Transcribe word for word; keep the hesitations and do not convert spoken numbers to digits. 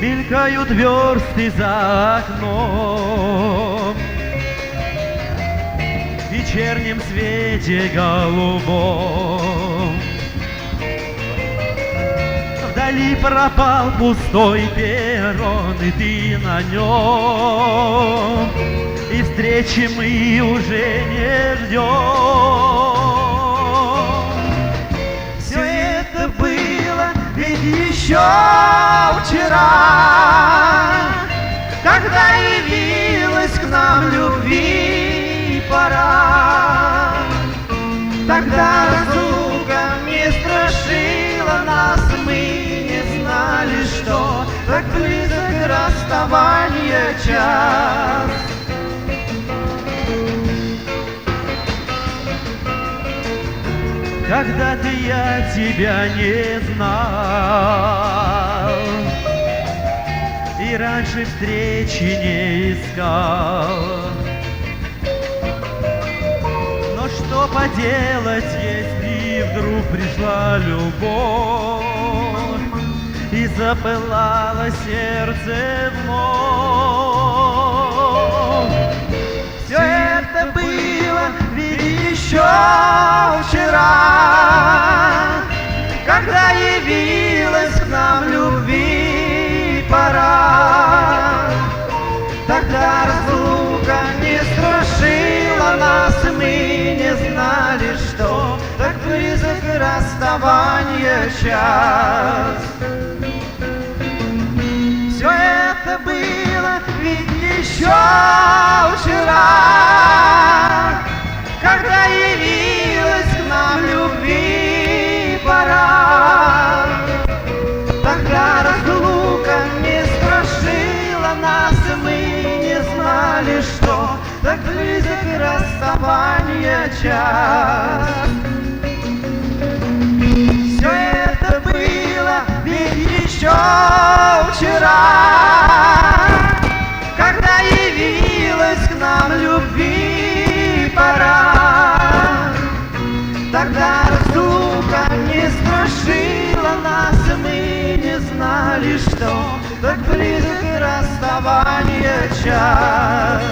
мелькают версты за окном. В вечернем свете голубом вдали пропал пустой перрон, и ты на нем, и встречи мы уже не ждем. Все это было ведь еще вчера, когда явилась к нам любви пора. Тогда разлука не страшила нас, мы не знали, что так близок расставание час. Когда-то я тебя не знал и раньше встречи не искал. Но что поделать, если вдруг пришла любовь и запылало сердце вновь? Все это было ведь еще вчера, когда явилась к нам любви пора. Тогда разлука не страшила нас, мы не знали, что так близок расставание час. Все это было ведь еще вчера, когда явилась к нам любви пора. Тогда разлука не страшила нас, мы не знали, что так близок расставание час. Все это было ведь еще вчера, когда явилась к нам любви пора. Тогда разлука не страшила нас, мы не знали, что так близок расставание час.